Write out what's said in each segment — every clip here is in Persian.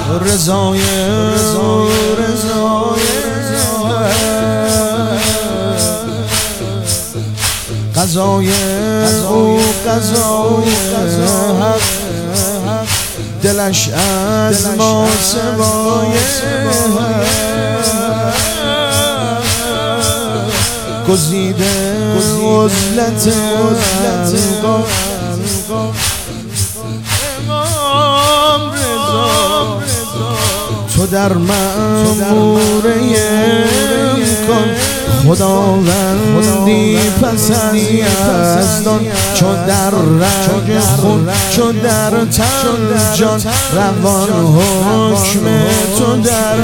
رضای قضای او قضای حق دلش از ما سوای گزیده عزلت امام رضا تو در مأموره کن خداوندی پس از یزدان چو در رگ خون چو در تن جان روان حکم تو در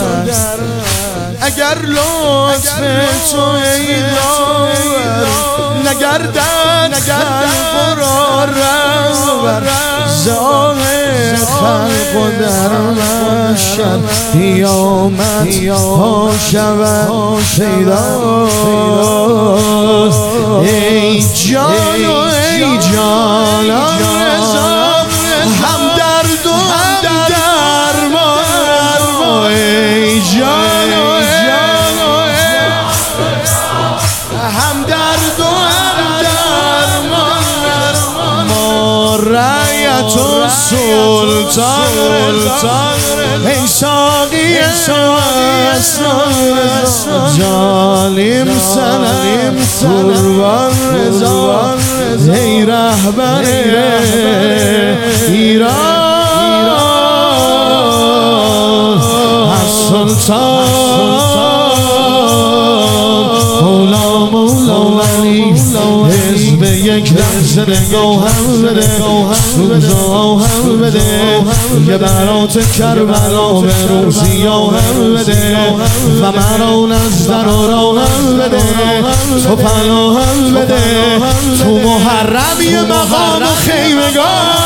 اگر لطف تو ای داور نگردد خلق را رهبر ظاهر خلق و در محشر قیامت ها شود پیداست ای جان و ای جانان رضا هم درد و هم درمان ای جان هم درد و هم درمان ما رعیت و سلطان ای ساقی جالیم سلام قربان رضا ای رهبر ایران سلطان مولا ولی حزب یک لحظه نگاه هم بده سوزا هم بده یه برات کربلا به روزیا هم بده و مرا نظر را هم بده تو پناه هم بده تو محرم یه مقام و خیمگاه